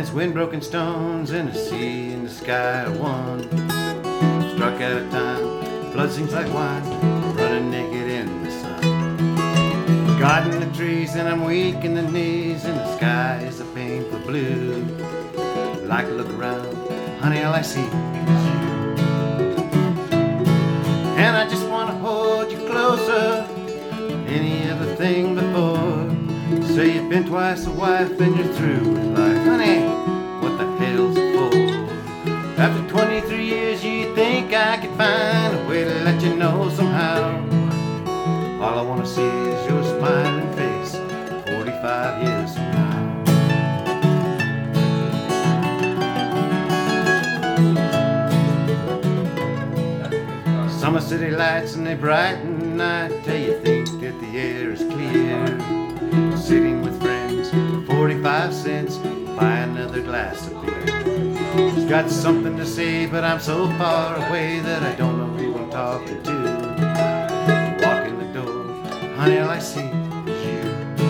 it's wind-broken stones in a sea in the sky of one. Struck out of time, blood seems like wine, running naked in the sun. God in the trees and I'm weak in the knees, and the sky is a painful blue. Like to look around, honey, all I see is you. And I just want to hold you closer than any other thing before. Say you've been twice a wife and you're through with life. Honey, what the hell's it for? After 23 years you think I could find a way to let you know somehow. All I want to see is your smiling face 45 years from now. Summer city lights and they brighten night till you think that the air is clear. Sitting with friends, 45 cents, buy another glass of beer. He's got something to say, but I'm so far away that I don't know who I'm talking to. Walk in the door, honey, all I see is you.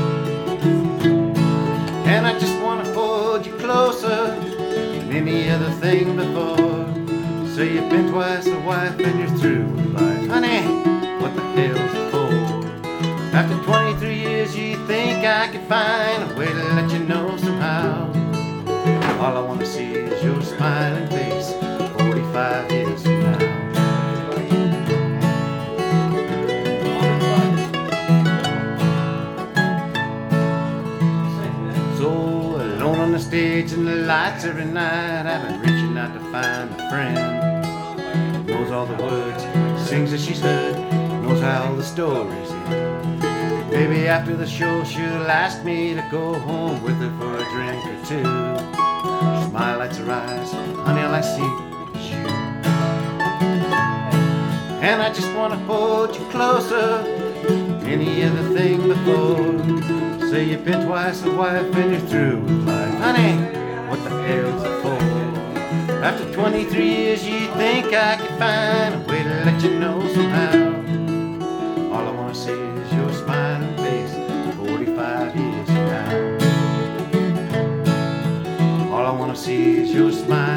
And I just want to hold you closer than any other thing before. Say you've been twice a wife and you're through with life. Honey, what the hell's it for? After 23 years you think I could find a way to let you know somehow. All I want to see is your smiling face 45 years from now. So alone on the stage and the lights every night, I've been reaching out to find a friend. Knows all the words, sings as she's heard, knows how all the stories end. Maybe after the show she'll ask me to go home with her for a drink or two. Her smile lights her eyes, honey, all I see is you. And I just want to hold you closer than any other thing before. Say you've been twice a wife and you're through with life. Honey, what the hell's it for? After 23 years you think I could find a way to let you know somehow. All I want to see is your smiling face 45 years from now. All I want to see is your smile.